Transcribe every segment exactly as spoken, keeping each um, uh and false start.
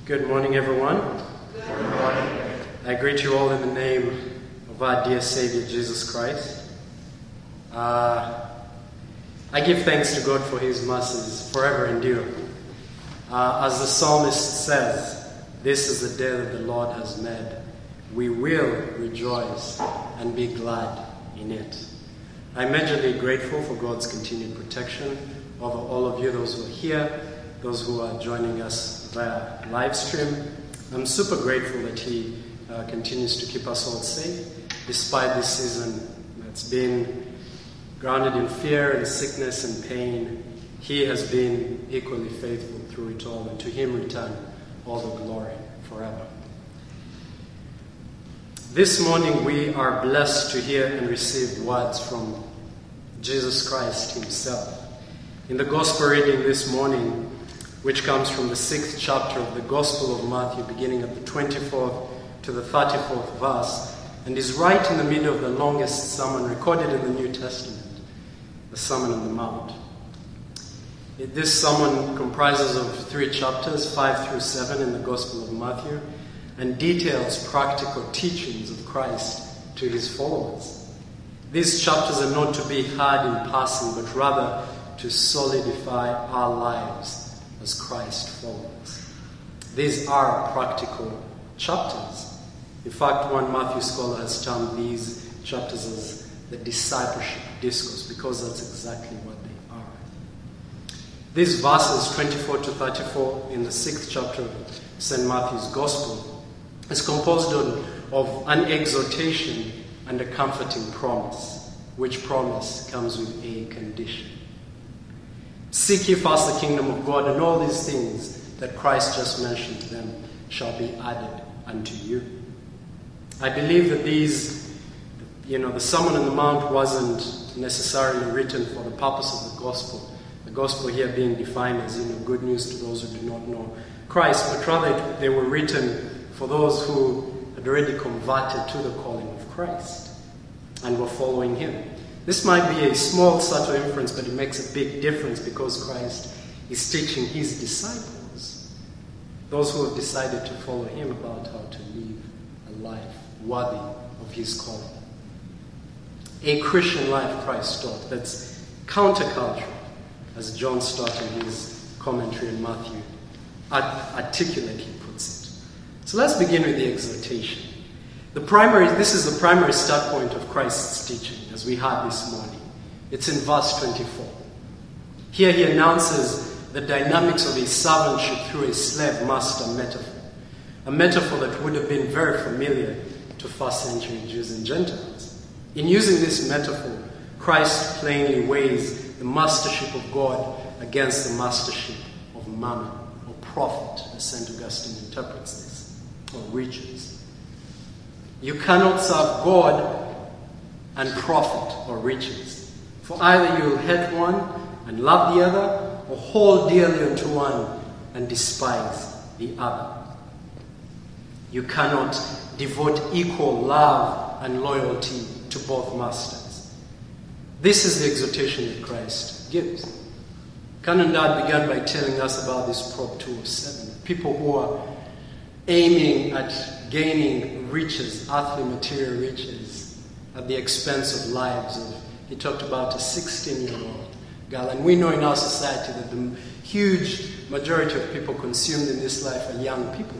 Good morning, everyone. Good morning. I greet you all in the name of our dear Savior, Jesus Christ. Uh, I give thanks to God for His mercies forever endure. Uh, as the psalmist says, this is the day that the Lord has made. We will rejoice and be glad in it. I'm majorly grateful for God's continued protection over all of you, those who are here, those who are joining us via live stream. I'm super grateful that He uh, continues to keep us all safe, despite this season that's been grounded in fear and sickness and pain. He has been equally faithful through it all, and to Him return all the glory forever. This morning we are blessed to hear and receive words from Jesus Christ Himself. In the Gospel reading this morning, which comes from the sixth chapter of the Gospel of Matthew, beginning at the twenty-fourth to the thirty-fourth verse, and is right in the middle of the longest sermon recorded in the New Testament, the Sermon on the Mount. This sermon comprises of three chapters, five through seven in the Gospel of Matthew, and details practical teachings of Christ to His followers. These chapters are not to be heard in passing, but rather to solidify our lives as Christ followers. These are practical chapters. In fact, one Matthew scholar has termed these chapters as the discipleship discourse, because that's exactly what they are. These verses, twenty-four to thirty-four, in the sixth chapter of Saint Matthew's Gospel, is composed of an exhortation and a comforting promise, which promise comes with a condition. Seek ye first the kingdom of God, and all these things that Christ just mentioned to them shall be added unto you. I believe that these, you know, the Sermon on the Mount wasn't necessarily written for the purpose of the gospel. The gospel here being defined as, you know, good news to those who do not know Christ, but rather they were written for those who had already converted to the calling of Christ and were following Him. This might be a small, subtle inference, but it makes a big difference, because Christ is teaching His disciples, those who have decided to follow Him, about how to live a life worthy of His calling. A Christian life, Christ taught, that's countercultural, as John Stott in his commentary in Matthew articulately puts it. So let's begin with the exhortation. The primary, this is the primary start point of Christ's teaching, as we had this morning. It's in verse twenty-four. Here He announces the dynamics of a servantship through a slave-master metaphor, a metaphor that would have been very familiar to first century Jews and Gentiles. In using this metaphor, Christ plainly weighs the mastership of God against the mastership of mammon, or profit, as Saint Augustine interprets this, or riches. You cannot serve God and profit or riches. For either you will hate one and love the other, or hold dearly unto one and despise the other. You cannot devote equal love and loyalty to both masters. This is the exhortation that Christ gives. Canon Dad began by telling us about this Prop two oh seven. People who are aiming at gaining riches, earthly material riches, at the expense of lives of, he talked about a sixteen-year-old girl. And we know in our society that the huge majority of people consumed in this life are young people.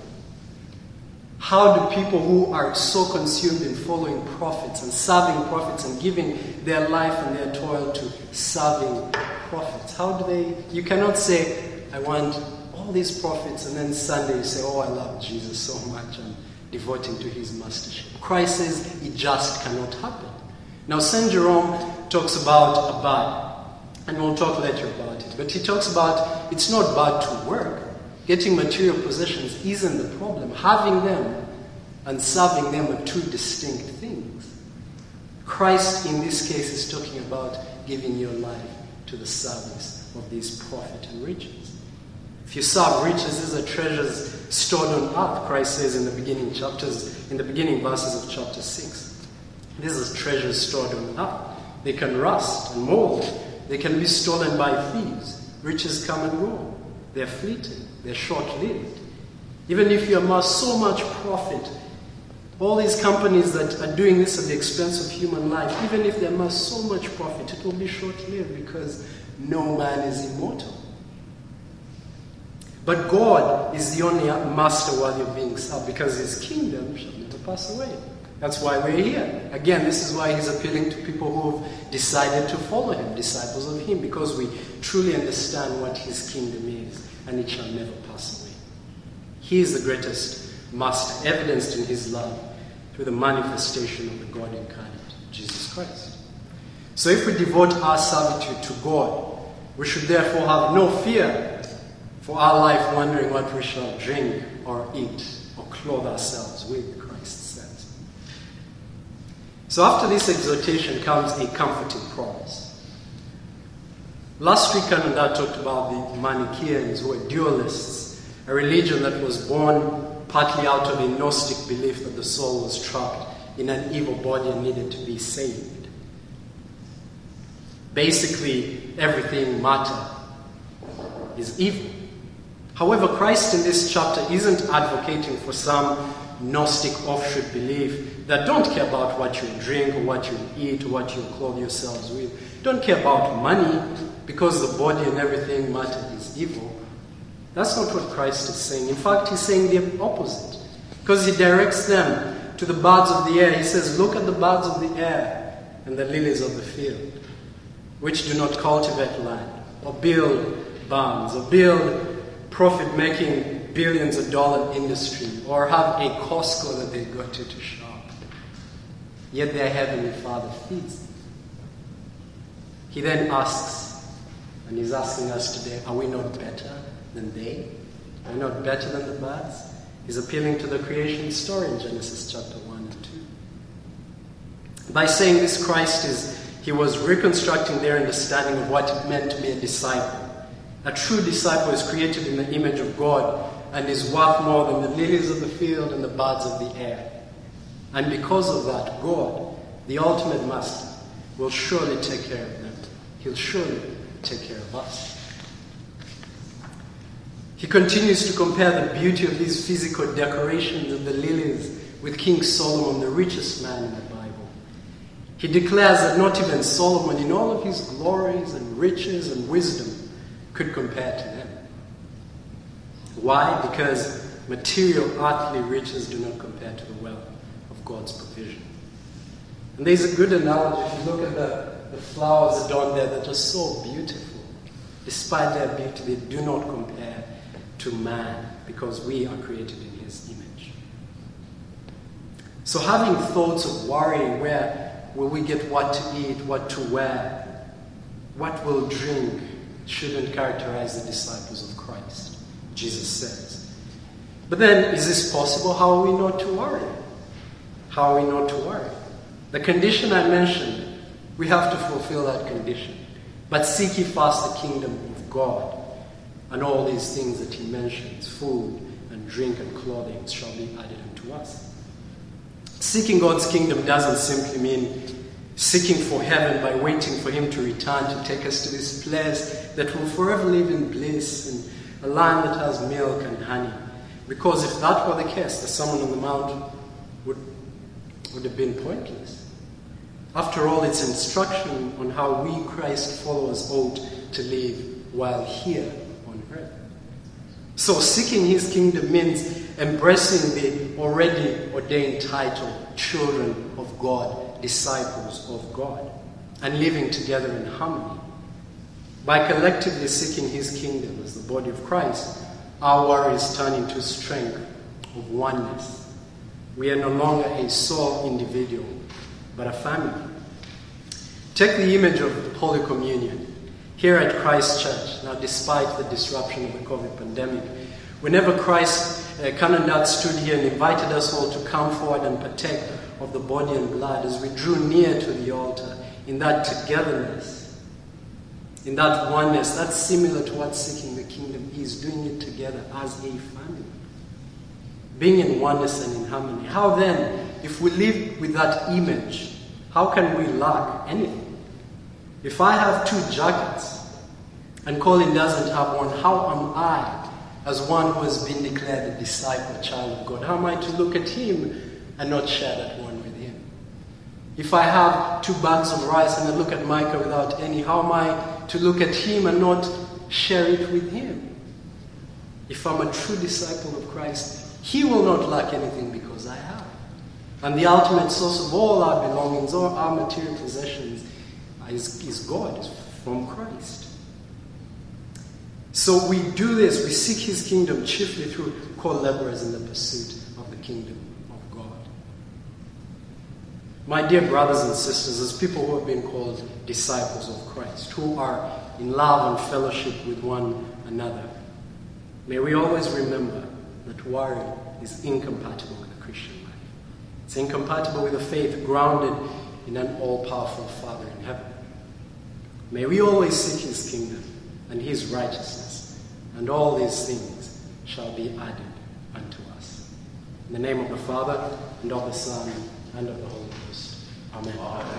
How do people who are so consumed in following prophets and serving prophets and giving their life and their toil to serving prophets, how do they, you cannot say, I want all these prophets, and then Sunday you say, oh, I love Jesus so much, I'm devoting to His mastership. Christ says it just cannot happen. Now, Saint Jerome talks about a bad, and we'll talk later about it, but he talks about it's not bad to work. Getting material possessions isn't the problem. Having them and serving them are two distinct things. Christ, in this case, is talking about giving your life to the service of these profit and riches. If you serve riches, these are treasures stored on earth, Christ says in the beginning chapters, in the beginning verses of chapter six. These are treasures stored on earth. They can rust and mold. They can be stolen by thieves. Riches come and go. They're fleeting. They're short-lived. Even if you amass so much profit, all these companies that are doing this at the expense of human life, even if they amass so much profit, it will be short-lived because no man is immortal. But God is the only master worthy of being served because his kingdom shall never pass away. That's why we're here. Again, this is why he's appealing to people who have decided to follow him, disciples of him, because we truly understand what his kingdom is and it shall never pass away. He is the greatest master, evidenced in his love through the manifestation of the God incarnate, Jesus Christ. So if we devote our servitude to God, we should therefore have no fear for our life wondering what we shall drink or eat or clothe ourselves with, Christ says. So after this exhortation comes a comforting promise. Last week, Kananda talked about the Manichaeans, who were dualists, a religion that was born partly out of a Gnostic belief that the soul was trapped in an evil body and needed to be saved. Basically, everything matter is evil. However, Christ in this chapter isn't advocating for some Gnostic offshoot belief that don't care about what you drink or what you eat or what you clothe yourselves with. Don't care about money because the body and everything matter is evil. That's not what Christ is saying. In fact, he's saying the opposite. Because he directs them to the birds of the air. He says, look at the birds of the air and the lilies of the field, which do not cultivate land, or build barns, or build profit-making billions of dollar industry, or have a Costco that they go to to shop. Yet their heavenly Father feeds them. He then asks, and he's asking us today, are we not better than they? Are we not better than the birds? He's appealing to the creation story in Genesis chapter one and two. By saying this, Christ is, he was reconstructing their understanding of what it meant to be a disciple. A true disciple is created in the image of God and is worth more than the lilies of the field and the birds of the air. And because of that, God, the ultimate master, will surely take care of them. He'll surely take care of us. He continues to compare the beauty of these physical decorations of the lilies with King Solomon, the richest man in the Bible. He declares that not even Solomon, in all of his glories and riches and wisdom, could compare to them. Why? Because material, earthly riches do not compare to the wealth of God's provision. And there's a good analogy. If you look at the, the flowers adorned there that are so beautiful, despite their beauty, they do not compare to man, because we are created in his image. So having thoughts of worrying, where will we get what to eat, what to wear, what we'll drink, shouldn't characterize the disciples of Christ, Jesus says. But then, is this possible? How are we not to worry? How are we not to worry? The condition I mentioned, we have to fulfill that condition. But seek ye first the kingdom of God, and all these things that he mentions, food and drink and clothing, shall be added unto us. Seeking God's kingdom doesn't simply mean seeking for heaven by waiting for him to return to take us to this place that will forever live in bliss and a land that has milk and honey. Because if that were the case, the Sermon on the Mount would, would have been pointless. After all, it's instruction on how we Christ followers ought to live while here on earth. So seeking his kingdom means embracing the already ordained title, children of God, disciples of God, and living together in harmony. By collectively seeking his kingdom as the body of Christ, our worries turn into strength of oneness. We are no longer a sole individual, but a family. Take the image of Holy Communion. Here at Christ Church, now despite the disruption of the COVID pandemic, whenever Christ uh, Kanandat stood here and invited us all to come forward and partake of the body and blood, as we drew near to the altar, in that togetherness, in that oneness, that's similar to what seeking the kingdom is, doing it together as a family. Being in oneness and in harmony. How then, if we live with that image, how can we lack anything? If I have two jackets and Colin doesn't have one, how am I as one who has been declared a disciple, child of God? How am I to look at him and not share that one with him? If I have two bags of rice and I look at Micah without any, how am I to look at him and not share it with him? If I'm a true disciple of Christ, he will not lack anything because I have. And the ultimate source of all our belongings, all our material possessions, is, is God, is from Christ. So we do this, we seek his kingdom chiefly through co-laborers in the pursuit of the kingdom of God. My dear brothers and sisters, as people who have been called disciples of Christ, who are in love and fellowship with one another, may we always remember that worry is incompatible with the Christian life. It's incompatible with a faith grounded in an all-powerful Father in heaven. May we always seek his kingdom and his righteousness, and all these things shall be added unto us. In the name of the Father, and of the Son, and of the Holy Ghost. Amen. Amen.